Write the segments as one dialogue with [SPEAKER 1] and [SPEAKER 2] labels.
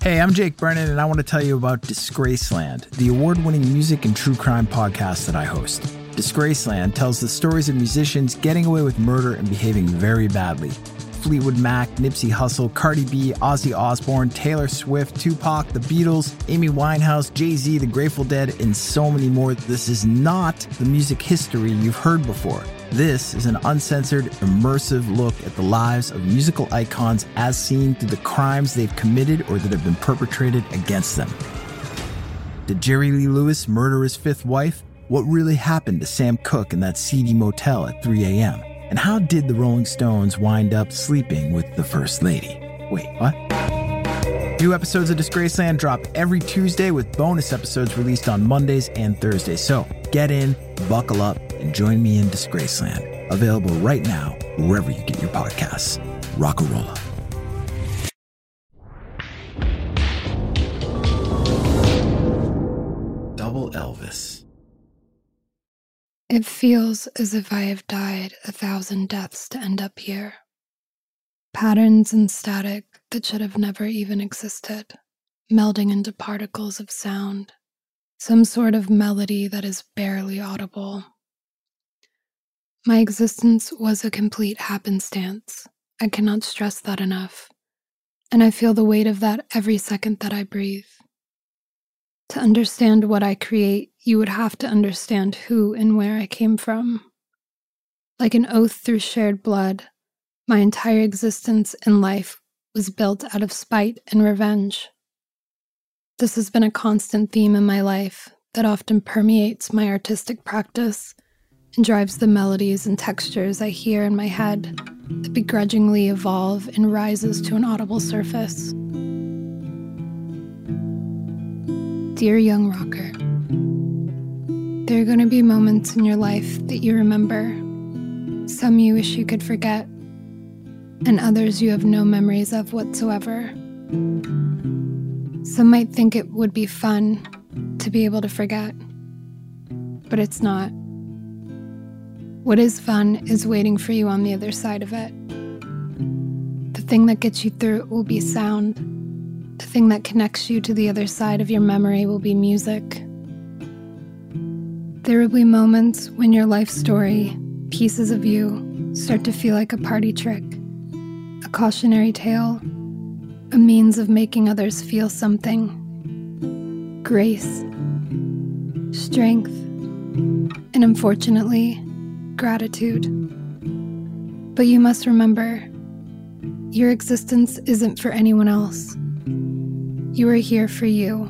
[SPEAKER 1] Hey, I'm Jake Brennan, and I want to tell you about Disgraceland, the award-winning music and true crime podcast that I host. Disgraceland tells the stories of musicians getting away with murder and behaving very badly. Fleetwood Mac, Nipsey Hussle, Cardi B, Ozzy Osbourne, Taylor Swift, Tupac, The Beatles, Amy Winehouse, Jay-Z, The Grateful Dead, and so many more. This is not the music history you've heard before. This is an uncensored, immersive look at the lives of musical icons as seen through the crimes they've committed or that have been perpetrated against them. Did Jerry Lee Lewis murder his fifth wife? What really happened to Sam Cooke in that seedy motel at 3 a.m.? And how did the Rolling Stones wind up sleeping with the First Lady? Wait, what? New episodes of Disgraceland drop every Tuesday with bonus episodes released on Mondays and Thursdays. So get in, buckle up, and join me in Disgraceland. Available right now, wherever you get your podcasts. Rock-a-rolla. Double Elvis.
[SPEAKER 2] It feels as if I have died 1,000 deaths to end up here. Patterns and static that should have never even existed, melding into particles of sound, some sort of melody that is barely audible. My existence was a complete happenstance. I cannot stress that enough, and I feel the weight of that every second that I breathe. To understand what I create, you would have to understand who and where I came from. Like an oath through shared blood, my entire existence and life was built out of spite and revenge. This has been a constant theme in my life that often permeates my artistic practice and drives the melodies and textures I hear in my head that begrudgingly evolve and rises to an audible surface. Dear young rocker, there are going to be moments in your life that you remember. Some you wish you could forget, and others you have no memories of whatsoever. Some might think it would be fun to be able to forget, but it's not. What is fun is waiting for you on the other side of it. The thing that gets you through it will be sound. The thing that connects you to the other side of your memory will be music. There will be moments when your life story, pieces of you, start to feel like a party trick, a cautionary tale, a means of making others feel something. Grace, strength, and unfortunately, gratitude. But you must remember, your existence isn't for anyone else. You are here for you,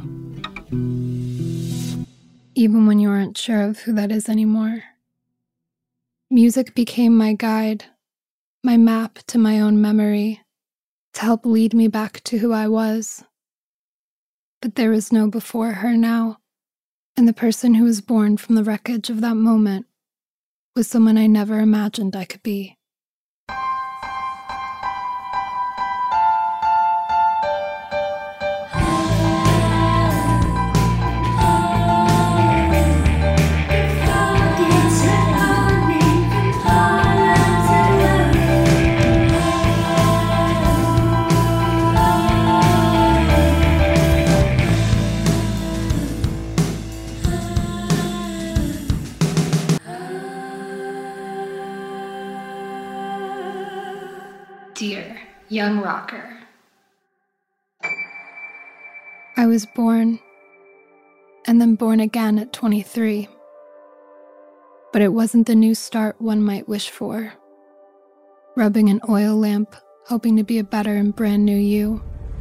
[SPEAKER 2] even when you aren't sure of who that is anymore. Music became my guide, my map to my own memory, to help lead me back to who I was. But there is no before her now, and the person who was born from the wreckage of that moment was someone I never imagined I could be. Dear young rocker, I was born and then born again at 23. But it wasn't the new start one might wish for. Rubbing an oil lamp, hoping to be a better and brand new you.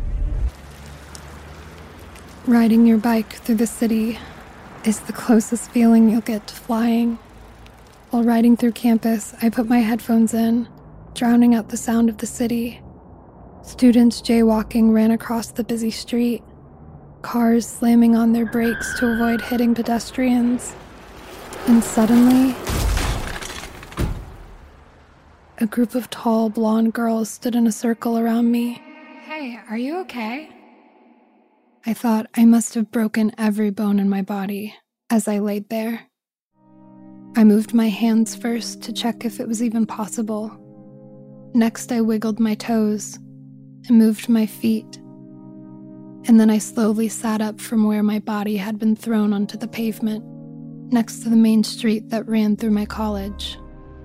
[SPEAKER 2] Riding your bike through the city is the closest feeling you'll get to flying. While riding through campus, I put my headphones in, drowning out the sound of the city. Students jaywalking ran across the busy street, cars slamming on their brakes to avoid hitting pedestrians. And suddenly, a group of tall, blonde girls stood in a circle around me. Hey, are you okay? I thought I must have broken every bone in my body as I laid there. I moved my hands first to check if it was even possible. Next, I wiggled my toes and moved my feet. and then I slowly sat up from where my body had been thrown onto the pavement, next to the main street that ran through my college.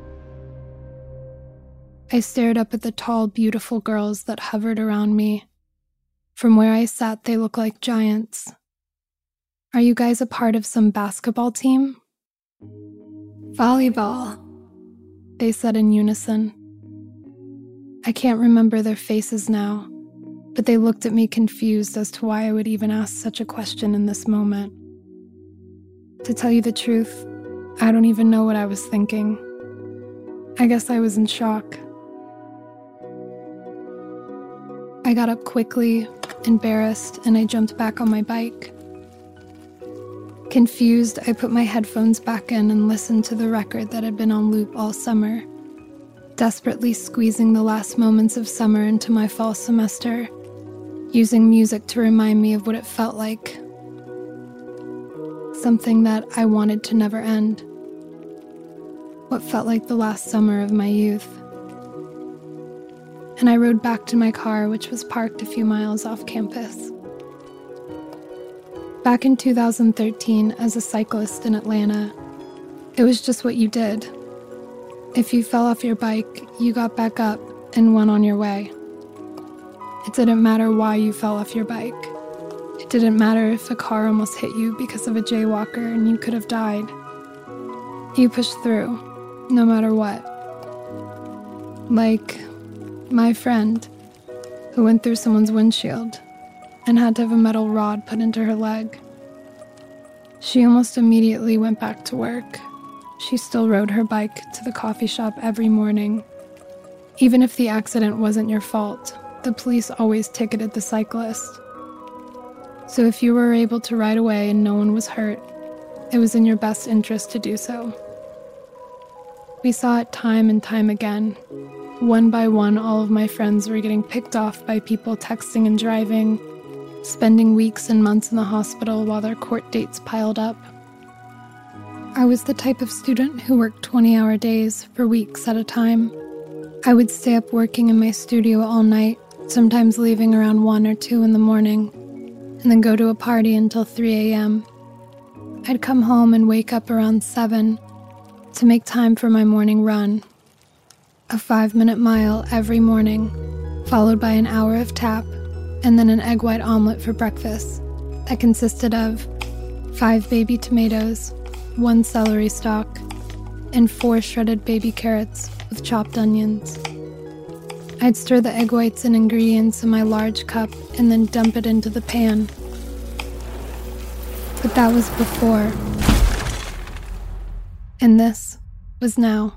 [SPEAKER 2] I stared up at the tall, beautiful girls that hovered around me. From where I sat, they looked like giants. "Are you guys a part of some basketball team?" "Volleyball," they said in unison. I can't remember their faces now, but they looked at me confused as to why I would even ask such a question in this moment. To tell you the truth, I don't even know what I was thinking. I guess I was in shock. I got up quickly, embarrassed, and I jumped back on my bike. Confused, I put my headphones back in and listened to the record that had been on loop all summer, desperately squeezing the last moments of summer into my fall semester, using music to remind me of what it felt like. Something that I wanted to never end. What felt like the last summer of my youth. And I rode back to my car, which was parked a few miles off campus. Back in 2013, as a cyclist in Atlanta, it was just what you did. If you fell off your bike, you got back up and went on your way. It didn't matter why you fell off your bike. It didn't matter if a car almost hit you because of a jaywalker and you could have died. You pushed through, no matter what. Like my friend, who went through someone's windshield and had to have a metal rod put into her leg. She almost immediately went back to work. She still rode her bike to the coffee shop every morning. Even if the accident wasn't your fault, the police always ticketed the cyclist. So if you were able to ride away and no one was hurt, it was in your best interest to do so. We saw it time and time again. One by one, all of my friends were getting picked off by people texting and driving, spending weeks and months in the hospital while their court dates piled up. I was the type of student who worked 20-hour days for weeks at a time. I would stay up working in my studio all night, sometimes leaving around 1 or 2 in the morning, and then go to a party until 3 a.m. I'd come home and wake up around 7 to make time for my morning run. A 5-minute mile every morning, followed by an hour of tap, and then an egg white omelet for breakfast that consisted of 5 baby tomatoes, 1 celery stalk, and 4 shredded baby carrots with chopped onions. I'd stir the egg whites and ingredients in my large cup and then dump it into the pan. But that was before. And this was now.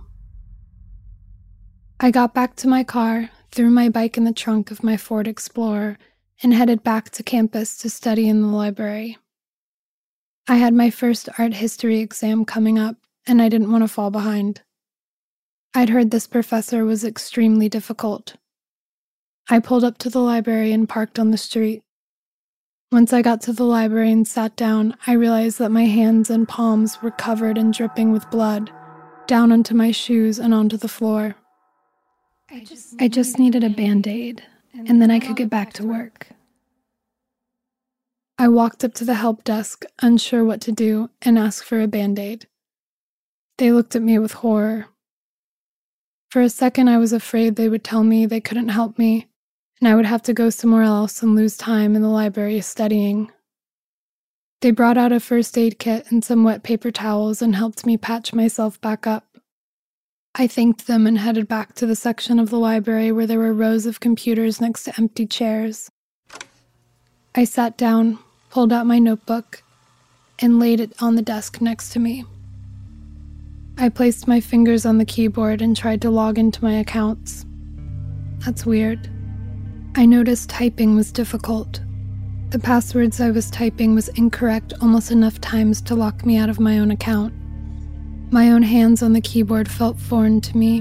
[SPEAKER 2] I got back to my car, threw my bike in the trunk of my Ford Explorer, and headed back to campus to study in the library. I had my first art history exam coming up, and I didn't want to fall behind. I'd heard this professor was extremely difficult. I pulled up to the library and parked on the street. Once I got to the library and sat down, I realized that my hands and palms were covered and dripping with blood, down onto my shoes and onto the floor. I just needed a Band-Aid, and then I could get back to work. I walked up to the help desk, unsure what to do, and asked for a Band-Aid. They looked at me with horror. For a second, I was afraid they would tell me they couldn't help me, and I would have to go somewhere else and lose time in the library studying. They brought out a first aid kit and some wet paper towels and helped me patch myself back up. I thanked them and headed back to the section of the library where there were rows of computers next to empty chairs. I sat down, pulled out my notebook, and laid it on the desk next to me. I placed my fingers on the keyboard and tried to log into my accounts. That's weird. I noticed typing was difficult. The passwords I was typing was incorrect almost enough times to lock me out of my own account. My own hands on the keyboard felt foreign to me.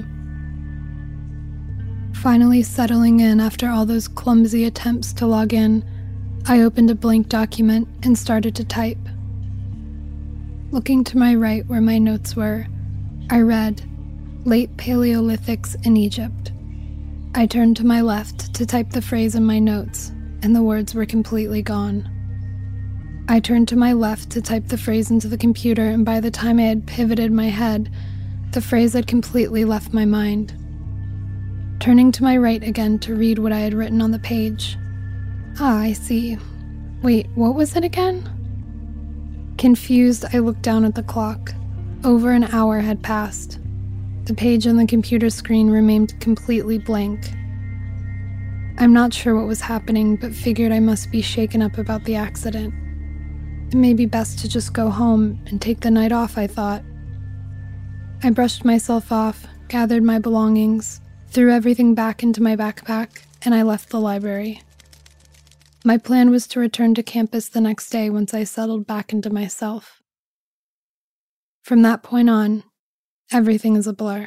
[SPEAKER 2] Finally settling in after all those clumsy attempts to log in, I opened a blank document and started to type. Looking to my right where my notes were, I read, "Late Paleolithics in Egypt." I turned to my left to type the phrase in my notes, and the words were completely gone. I turned to my left to type the phrase into the computer, and by the time I had pivoted my head, the phrase had completely left my mind. Turning to my right again to read what I had written on the page. Ah, I see. Wait, what was it again? Confused, I looked down at the clock. Over an hour had passed. The page on the computer screen remained completely blank. I'm not sure what was happening, but figured I must be shaken up about the accident. It may be best to just go home and take the night off, I thought. I brushed myself off, gathered my belongings, threw everything back into my backpack, and I left the library. My plan was to return to campus the next day once I settled back into myself. From that point on, everything is a blur.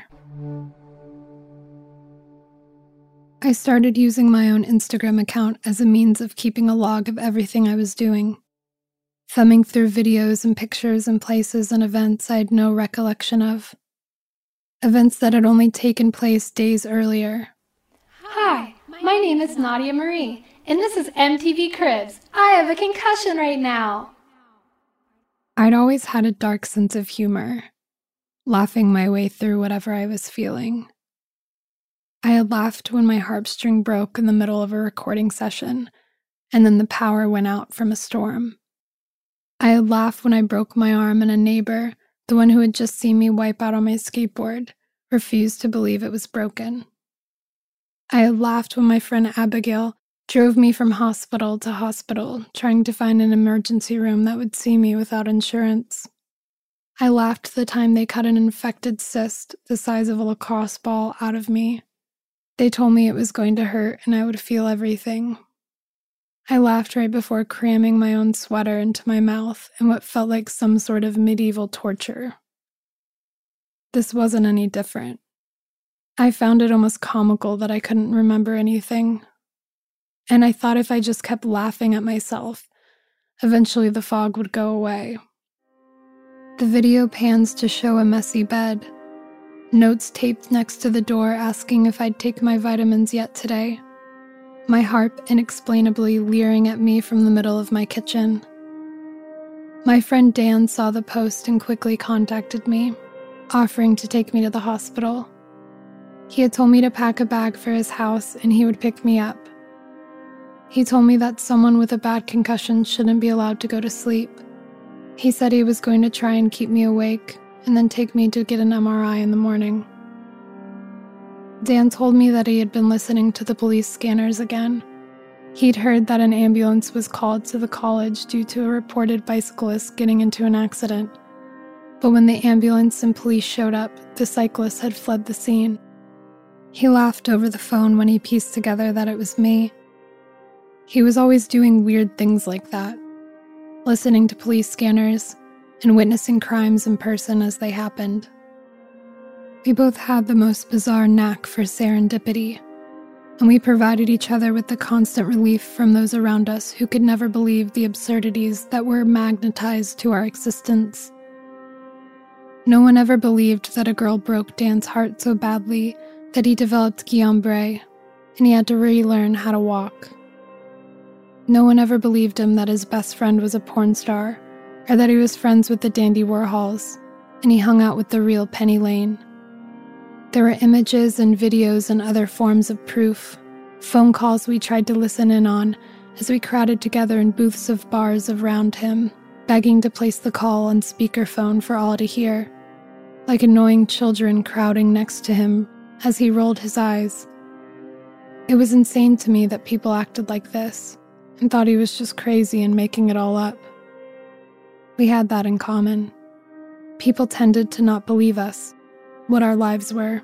[SPEAKER 2] I started using my own Instagram account as a means of keeping a log of everything I was doing, thumbing through videos and pictures and places and events I had no recollection of. Events that had only taken place days earlier.
[SPEAKER 3] Hi, my name is Nadia Marie, and this is MTV Cribs. I have a concussion right now.
[SPEAKER 2] I'd always had a dark sense of humor, laughing my way through whatever I was feeling. I had laughed when my harpstring broke in the middle of a recording session, and then the power went out from a storm. I had laughed when I broke my arm and a neighbor, the one who had just seen me wipe out on my skateboard, refused to believe it was broken. I had laughed when my friend Abigail drove me from hospital to hospital, trying to find an emergency room that would see me without insurance. I laughed the time they cut an infected cyst the size of a lacrosse ball out of me. They told me it was going to hurt and I would feel everything. I laughed right before cramming my own sweater into my mouth in what felt like some sort of medieval torture. This wasn't any different. I found it almost comical that I couldn't remember anything. And I thought if I just kept laughing at myself, eventually the fog would go away. The video pans to show a messy bed, notes taped next to the door asking if I'd take my vitamins yet today, my harp inexplainably leering at me from the middle of my kitchen. My friend Dan saw the post and quickly contacted me, offering to take me to the hospital. He had told me to pack a bag for his house and he would pick me up. He told me that someone with a bad concussion shouldn't be allowed to go to sleep. He said he was going to try and keep me awake and then take me to get an MRI in the morning. Dan told me that he had been listening to the police scanners again. He'd heard that an ambulance was called to the college due to a reported bicyclist getting into an accident. But when the ambulance and police showed up, the cyclist had fled the scene. He laughed over the phone when he pieced together that it was me. He was always doing weird things like that, listening to police scanners and witnessing crimes in person as they happened. We both had the most bizarre knack for serendipity, and we provided each other with the constant relief from those around us who could never believe the absurdities that were magnetized to our existence. No one ever believed that a girl broke Dan's heart so badly that he developed Guillain-Barré, and he had to relearn how to walk. No one ever believed him that his best friend was a porn star, or that he was friends with the Dandy Warhols, and he hung out with the real Penny Lane. There were images and videos and other forms of proof, phone calls we tried to listen in on as we crowded together in booths of bars around him, begging to place the call on speakerphone for all to hear, like annoying children crowding next to him as he rolled his eyes. It was insane to me that people acted like this and thought he was just crazy and making it all up. We had that in common. People tended to not believe us, what our lives were.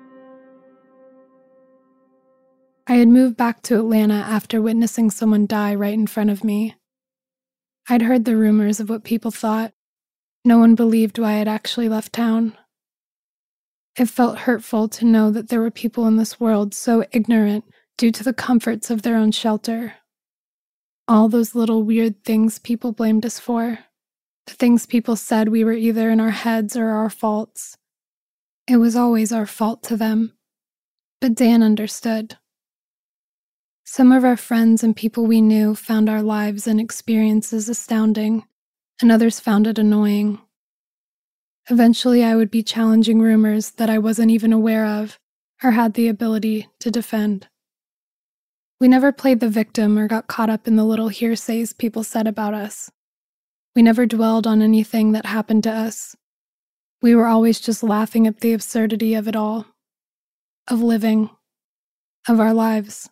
[SPEAKER 2] I had moved back to Atlanta after witnessing someone die right in front of me. I'd heard the rumors of what people thought. No one believed why I'd actually left town. It felt hurtful to know that there were people in this world so ignorant due to the comforts of their own shelter. All those little weird things people blamed us for. The things people said we were either in our heads or our faults. It was always our fault to them. But Dan understood. Some of our friends and people we knew found our lives and experiences astounding, and others found it annoying. Eventually, I would be challenging rumors that I wasn't even aware of or had the ability to defend. We never played the victim or got caught up in the little hearsays people said about us. We never dwelled on anything that happened to us. We were always just laughing at the absurdity of it all, of living, of our lives.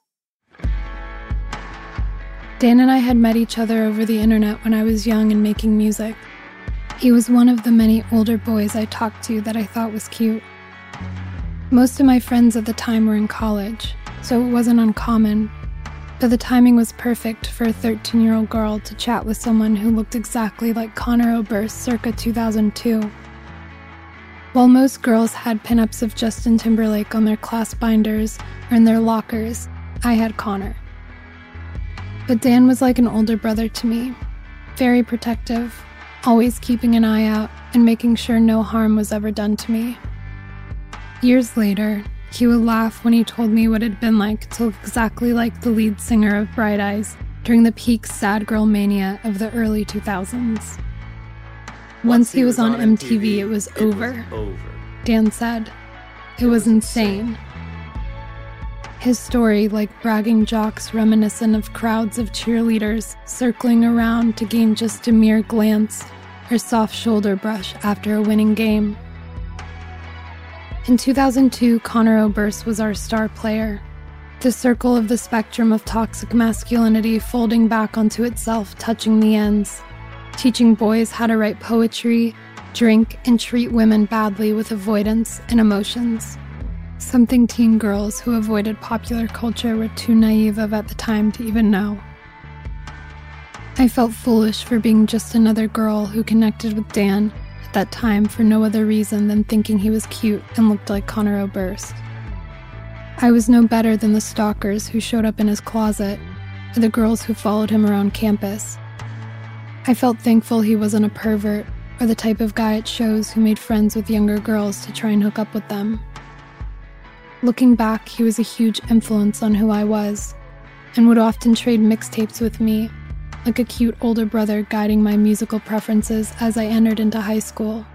[SPEAKER 2] Dan and I had met each other over the internet when I was young and making music. He was one of the many older boys I talked to that I thought was cute. Most of my friends at the time were in college, so it wasn't uncommon, but the timing was perfect for a 13-year-old girl to chat with someone who looked exactly like Conor Oberst circa 2002. While most girls had pinups of Justin Timberlake on their class binders or in their lockers, I had Conor. But Dan was like an older brother to me, very protective, always keeping an eye out and making sure no harm was ever done to me. Years later, he would laugh when he told me what it had been like to look exactly like the lead singer of Bright Eyes during the peak sad girl mania of the early 2000s. Once he was on MTV, it was over. Dan said. It was insane. His story, like bragging jocks reminiscent of crowds of cheerleaders circling around to gain just a mere glance or soft shoulder brush after a winning game. In 2002, Conor Oberst was our star player, the circle of the spectrum of toxic masculinity folding back onto itself, touching the ends, teaching boys how to write poetry, drink, and treat women badly with avoidance and emotions. Something teen girls who avoided popular culture were too naive of at the time to even know. I felt foolish for being just another girl who connected with Dan at that time for no other reason than thinking he was cute and looked like Conor Oberst. I was no better than the stalkers who showed up in his closet or the girls who followed him around campus. I felt thankful he wasn't a pervert or the type of guy at shows who made friends with younger girls to try and hook up with them. Looking back, he was a huge influence on who I was, and would often trade mixtapes with me, like a cute older brother guiding my musical preferences as I entered into high school.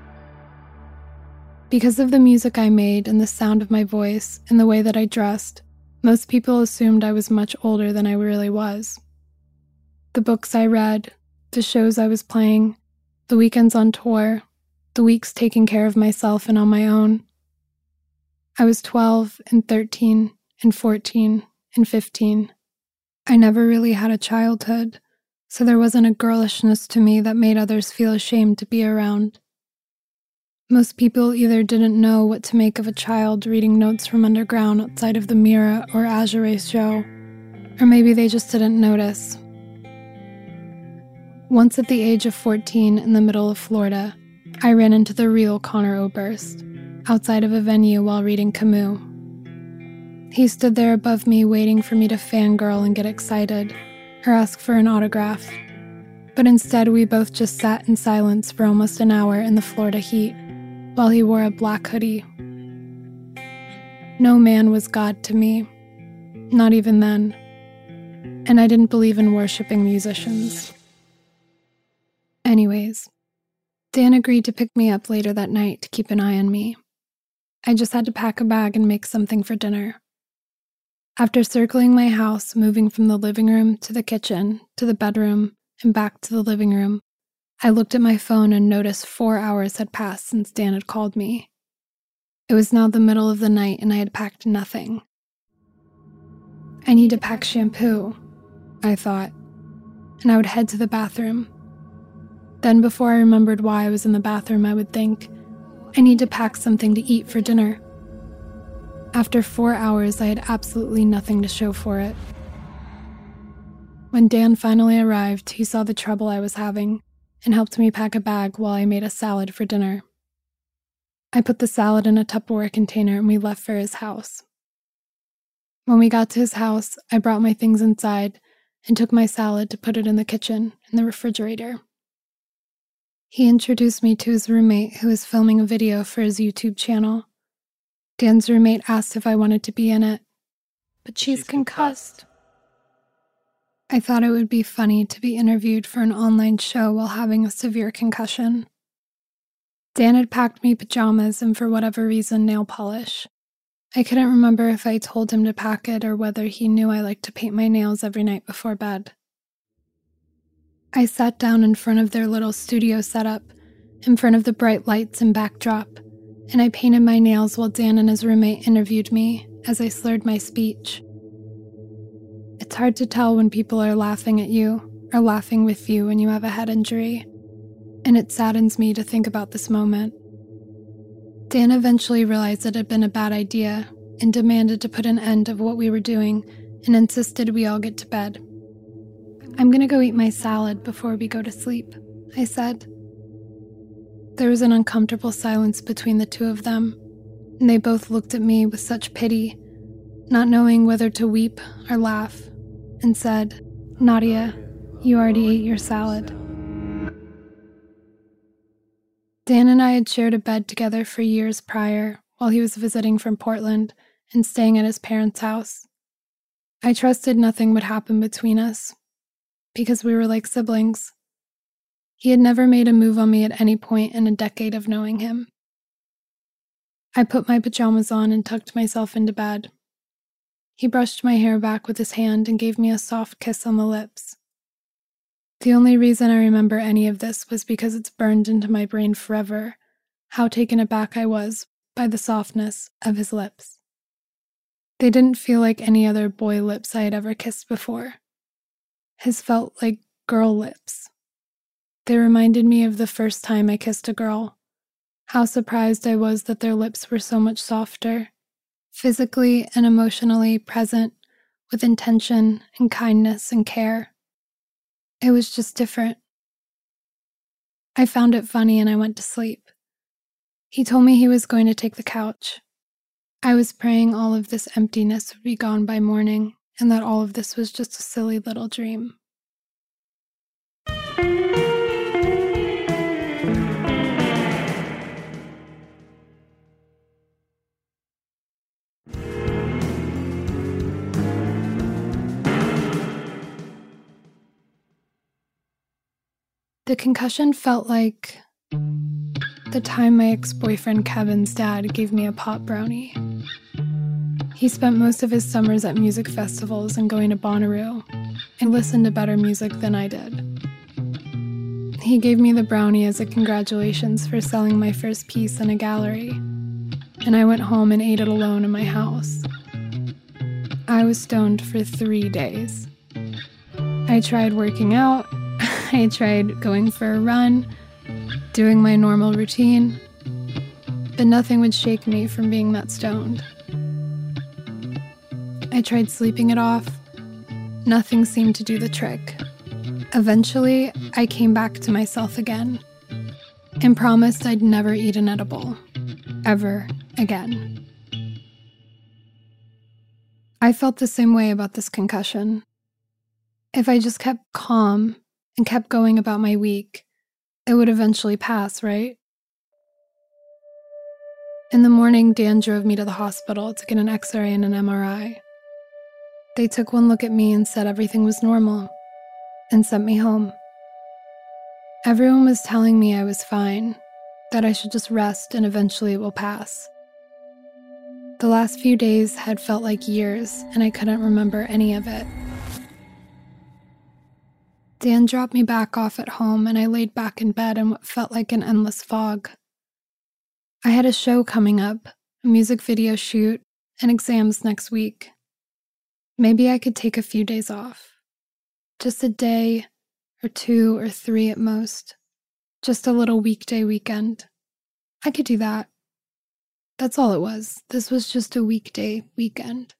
[SPEAKER 2] Because of the music I made and the sound of my voice and the way that I dressed, most people assumed I was much older than I really was. The books I read, the shows I was playing, the weekends on tour, the weeks taking care of myself and on my own. I was 12 and 13 and 14 and 15. I never really had a childhood, so there wasn't a girlishness to me that made others feel ashamed to be around. Most people either didn't know what to make of a child reading notes from underground outside of the Mira or Azure show, or maybe they just didn't notice. Once at the age of 14 in the middle of Florida, I ran into the real Conor Oberst, outside of a venue while reading Camus. He stood there above me waiting for me to fangirl and get excited, or ask for an autograph. But instead we both just sat in silence for almost an hour in the Florida heat, while he wore a black hoodie. No man was God to me, not even then, and I didn't believe in worshiping musicians. Anyways, Dan agreed to pick me up later that night to keep an eye on me. I just had to pack a bag and make something for dinner. After circling my house, moving from the living room to the kitchen to the bedroom and back to the living room, I looked at my phone and noticed 4 hours had passed since Dan had called me. It was now the middle of the night and I had packed nothing. I need to pack shampoo, I thought, and I would head to the bathroom. Then before I remembered why I was in the bathroom, I would think, I need to pack something to eat for dinner. After 4 hours, I had absolutely nothing to show for it. When Dan finally arrived, he saw the trouble I was having and helped me pack a bag while I made a salad for dinner. I put the salad in a Tupperware container and we left for his house. When we got to his house, I brought my things inside and took my salad to put it in the kitchen, in the refrigerator. He introduced me to his roommate who was filming a video for his YouTube channel. Dan's roommate asked if I wanted to be in it. But she's concussed, I thought it would be funny to be interviewed for an online show while having a severe concussion. Dan had packed me pajamas and, for whatever reason, nail polish. I couldn't remember if I told him to pack it or whether he knew I liked to paint my nails every night before bed. I sat down in front of their little studio setup, in front of the bright lights and backdrop, and I painted my nails while Dan and his roommate interviewed me as I slurred my speech. It's hard to tell when people are laughing at you or laughing with you when you have a head injury, and it saddens me to think about this moment. Dan eventually realized it had been a bad idea and demanded to put an end to what we were doing and insisted we all get to bed. "I'm going to go eat my salad before we go to sleep," I said. There was an uncomfortable silence between the two of them, and they both looked at me with such pity, not knowing whether to weep or laugh, and said, "Nadia, you already ate your salad." Dan and I had shared a bed together for years prior while he was visiting from Portland and staying at his parents' house. I trusted nothing would happen between us because we were like siblings. He had never made a move on me at any point in a decade of knowing him. I put my pajamas on and tucked myself into bed. He brushed my hair back with his hand and gave me a soft kiss on the lips. The only reason I remember any of this was because it's burned into my brain forever how taken aback I was by the softness of his lips. They didn't feel like any other boy lips I had ever kissed before. His felt like girl lips. They reminded me of the first time I kissed a girl, how surprised I was that their lips were so much softer, physically and emotionally present with intention and kindness and care. It was just different. I found it funny and I went to sleep. He told me he was going to take the couch. I was praying all of this emptiness would be gone by morning and that all of this was just a silly little dream. The concussion felt like the time my ex-boyfriend Kevin's dad gave me a pop brownie. He spent most of his summers at music festivals and going to Bonnaroo, and listened to better music than I did. He gave me the brownie as a congratulations for selling my first piece in a gallery, and I went home and ate it alone in my house. I was stoned for 3 days. I tried working out, I tried going for a run, doing my normal routine, but nothing would shake me from being that stoned. I tried sleeping it off. Nothing seemed to do the trick. Eventually, I came back to myself again and promised I'd never eat an edible, ever again. I felt the same way about this concussion. If I just kept calm and kept going about my week, it would eventually pass, right? In the morning, Dan drove me to the hospital to get an X-ray and an MRI. They took one look at me and said everything was normal, and sent me home. Everyone was telling me I was fine, that I should just rest and eventually it will pass. The last few days had felt like years, and I couldn't remember any of it. Dan dropped me back off at home, and I laid back in bed in what felt like an endless fog. I had a show coming up, a music video shoot, and exams next week. Maybe I could take a few days off. Just a day, or 2 or 3 at most. Just a little weekday weekend. I could do that. That's all it was. This was just a weekday weekend.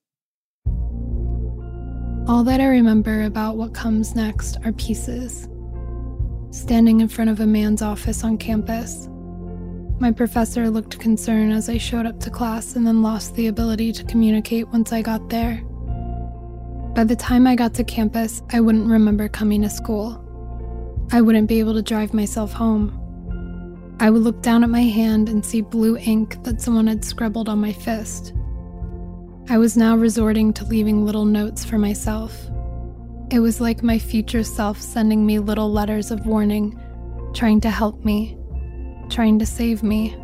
[SPEAKER 2] All that I remember about what comes next are pieces. Standing in front of a man's office on campus. My professor looked concerned as I showed up to class and then lost the ability to communicate once I got there. By the time I got to campus, I wouldn't remember coming to school. I wouldn't be able to drive myself home. I would look down at my hand and see blue ink that someone had scribbled on my fist. I was now resorting to leaving little notes for myself. It was like my future self sending me little letters of warning, trying to help me, trying to save me.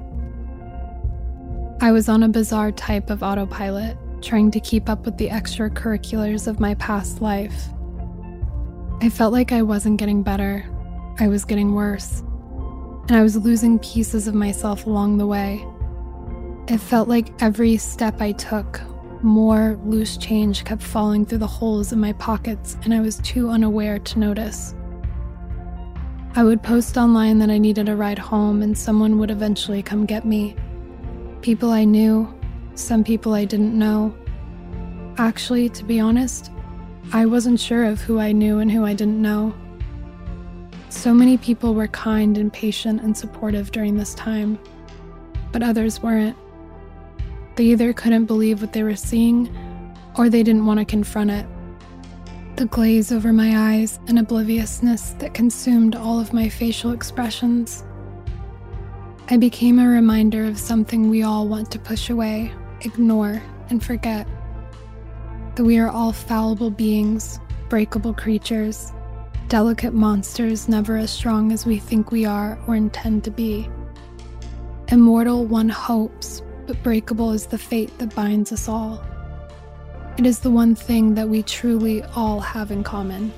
[SPEAKER 2] I was on a bizarre type of autopilot, trying to keep up with the extracurriculars of my past life. I felt like I wasn't getting better, I was getting worse, and I was losing pieces of myself along the way. It felt like every step I took, more loose change kept falling through the holes in my pockets, and I was too unaware to notice. I would post online that I needed a ride home, and someone would eventually come get me. People I knew, some people I didn't know. Actually, to be honest, I wasn't sure of who I knew and who I didn't know. So many people were kind and patient and supportive during this time, but others weren't. They either couldn't believe what they were seeing, or they didn't want to confront it. The glaze over my eyes and obliviousness that consumed all of my facial expressions. I became a reminder of something we all want to push away, ignore, and forget. That we are all fallible beings, breakable creatures, delicate monsters never as strong as we think we are or intend to be. Immortal one hopes, but breakable is the fate that binds us all. It is the one thing that we truly all have in common.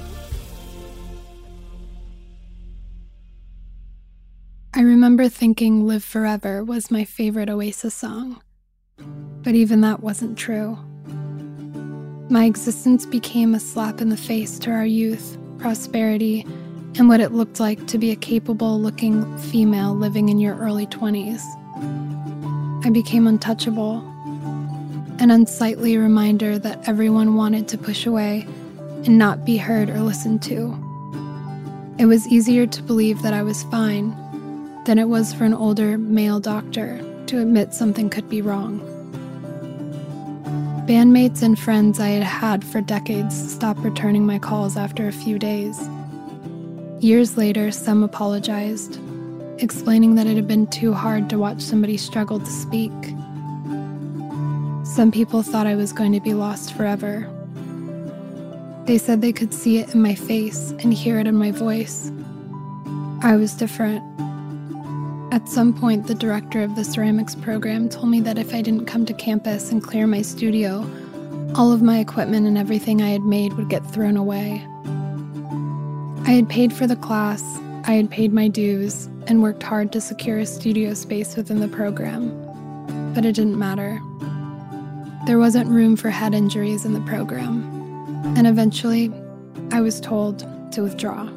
[SPEAKER 2] I remember thinking Live Forever was my favorite Oasis song, but even that wasn't true. My existence became a slap in the face to our youth, prosperity, and what it looked like to be a capable-looking female living in your early 20s. I became untouchable, an unsightly reminder that everyone wanted to push away and not be heard or listened to. It was easier to believe that I was fine than it was for an older male doctor to admit something could be wrong. Bandmates and friends I had had for decades stopped returning my calls after a few days. Years later, some apologized, explaining that it had been too hard to watch somebody struggle to speak. Some people thought I was going to be lost forever. They said they could see it in my face and hear it in my voice. I was different. At some point, the director of the ceramics program told me that if I didn't come to campus and clear my studio, all of my equipment and everything I had made would get thrown away. I had paid for the class, I had paid my dues, and worked hard to secure a studio space within the program, but it didn't matter. There wasn't room for head injuries in the program, and eventually, I was told to withdraw.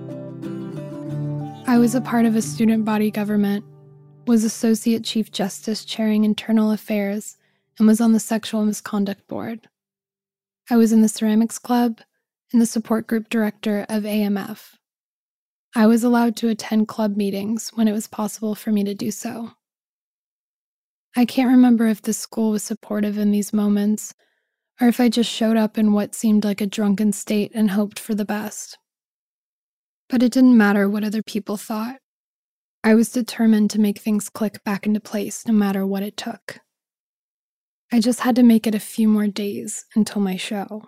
[SPEAKER 2] I was a part of a student body government, was Associate Chief Justice chairing internal affairs, and was on the Sexual Misconduct Board. I was in the Ceramics Club and the support group director of AMF. I was allowed to attend club meetings when it was possible for me to do so. I can't remember if the school was supportive in these moments, or if I just showed up in what seemed like a drunken state and hoped for the best. But it didn't matter what other people thought. I was determined to make things click back into place no matter what it took. I just had to make it a few more days until my show.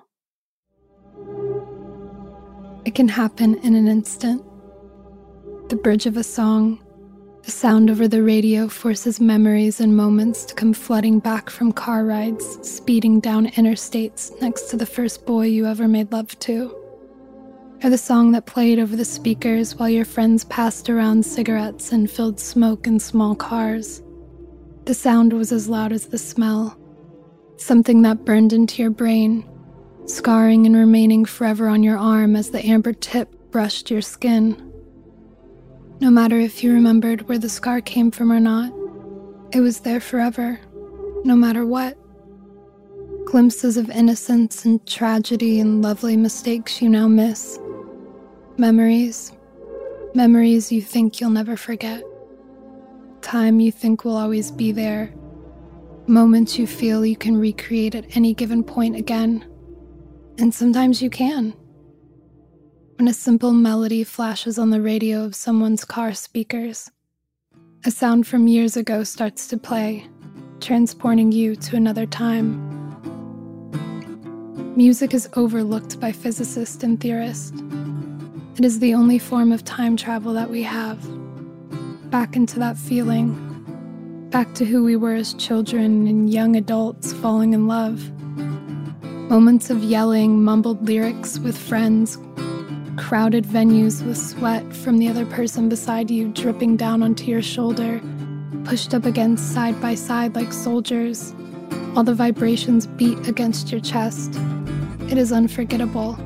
[SPEAKER 2] It can happen in an instant. The bridge of a song, the sound over the radio forces memories and moments to come flooding back from car rides, speeding down interstates next to the first boy you ever made love to. Or the song that played over the speakers while your friends passed around cigarettes and filled smoke in small cars. The sound was as loud as the smell, something that burned into your brain, scarring and remaining forever on your arm as the amber tip brushed your skin. No matter if you remembered where the scar came from or not, it was there forever, no matter what. Glimpses of innocence and tragedy and lovely mistakes you now miss. Memories you think you'll never forget. Time you think will always be there. Moments you feel you can recreate at any given point again. And sometimes you can. When a simple melody flashes on the radio of someone's car speakers, a sound from years ago starts to play, transporting you to another time. Music is overlooked by physicists and theorists. It is the only form of time travel that we have. Back into that feeling. Back to who we were as children and young adults falling in love. Moments of yelling, mumbled lyrics with friends. Crowded venues with sweat from the other person beside you dripping down onto your shoulder. Pushed up against side by side like soldiers. While the vibrations beat against your chest. It is unforgettable.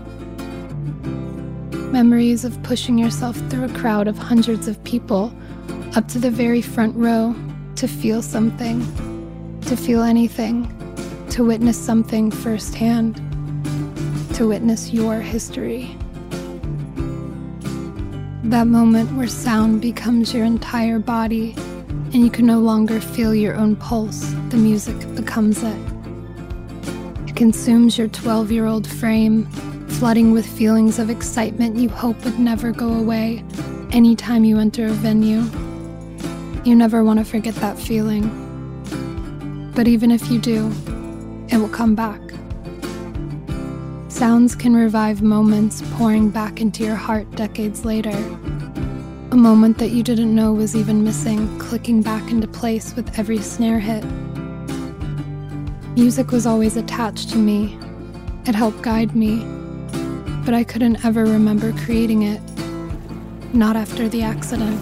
[SPEAKER 2] Memories of pushing yourself through a crowd of hundreds of people up to the very front row to feel something, to feel anything, to witness something firsthand, to witness your history. That moment where sound becomes your entire body and you can no longer feel your own pulse, the music becomes it. It consumes your 12-year-old frame, flooding with feelings of excitement you hope would never go away anytime you enter a venue. You never want to forget that feeling. But even if you do, it will come back. Sounds can revive moments pouring back into your heart decades later. A moment that you didn't know was even missing, clicking back into place with every snare hit. Music was always attached to me. It helped guide me. But I couldn't ever remember creating it. Not after the accident.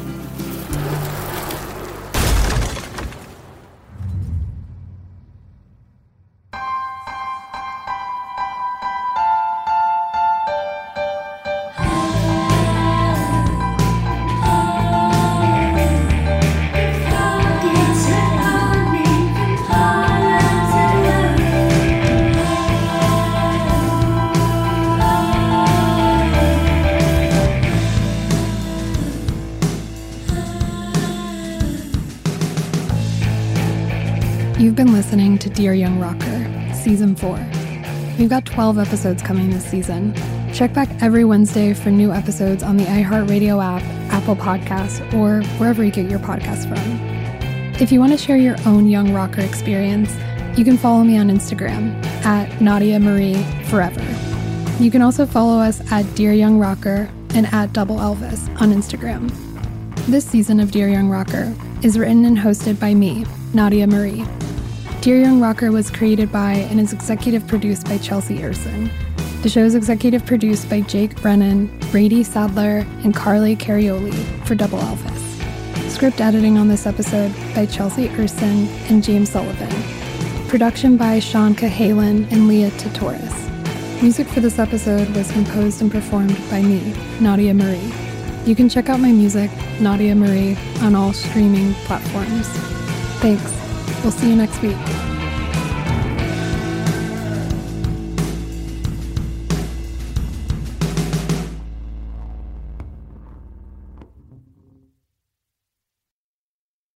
[SPEAKER 2] You've been listening to Dear Young Rocker, Season 4. We've got 12 episodes coming this season. Check back every Wednesday for new episodes on the iHeartRadio app, Apple Podcasts, or wherever you get your podcasts from. If you want to share your own young rocker experience, you can follow me on Instagram at Nadia Marie Forever. You can also follow us at Dear Young Rocker and at Double Elvis on Instagram. This season of Dear Young Rocker is written and hosted by me, Nadia Marie. Dear Young Rocker was created by and is executive produced by Chelsea Erson. The show is executive produced by Jake Brennan, Brady Sadler, and Carly Carioli for Double Elvis. Script editing on this episode by Chelsea Erson and James Sullivan. Production by Sean Cahalan and Leah Tatoris. Music for this episode was composed and performed by me, Nadia Marie. You can check out my music, Nadia Marie, on all streaming platforms. Thanks. We'll see you next week.